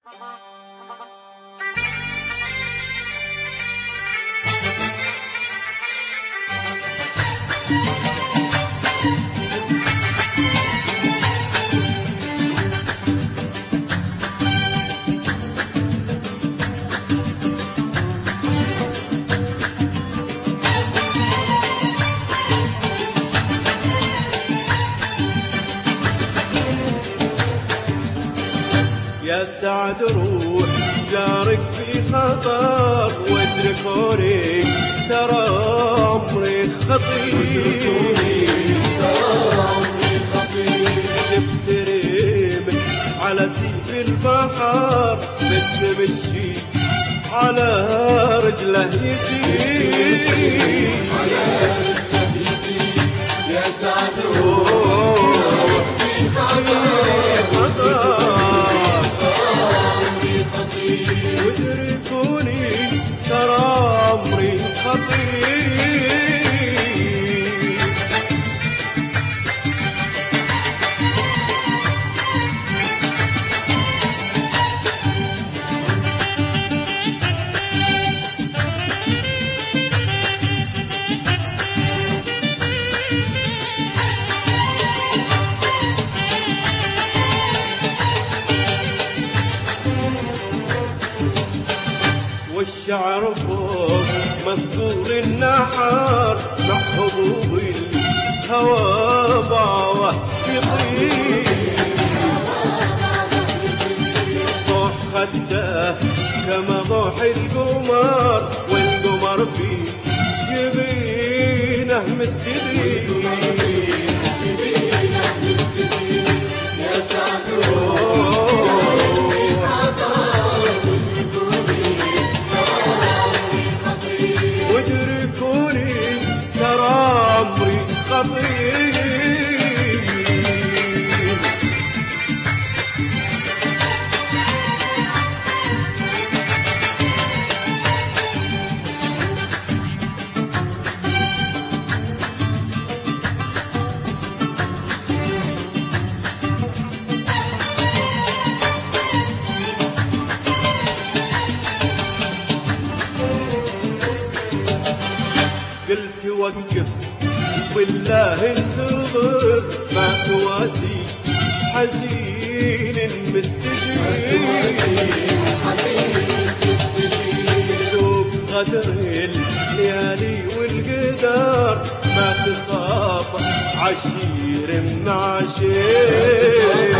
يا سعد روح جارك في خطر واتركوني ترى عمري خطير شفت ريمك على سيف البحر متمشي على رجله يسير يا سعد روح في خطر واتركوني ترى عمري خطير والشعر فوق مصدور النحر مع حبوب الهوى بعوه يطير ضوح خده كما ضوح القمر والقمر فيه يبينه مستدير يا سعد واتركوني ترى عمري خطير قلت وقف بالله انتظر ما تواسي حزين مستجير ذوب غدر الليالي والقدر ما تصافى عشير مع شير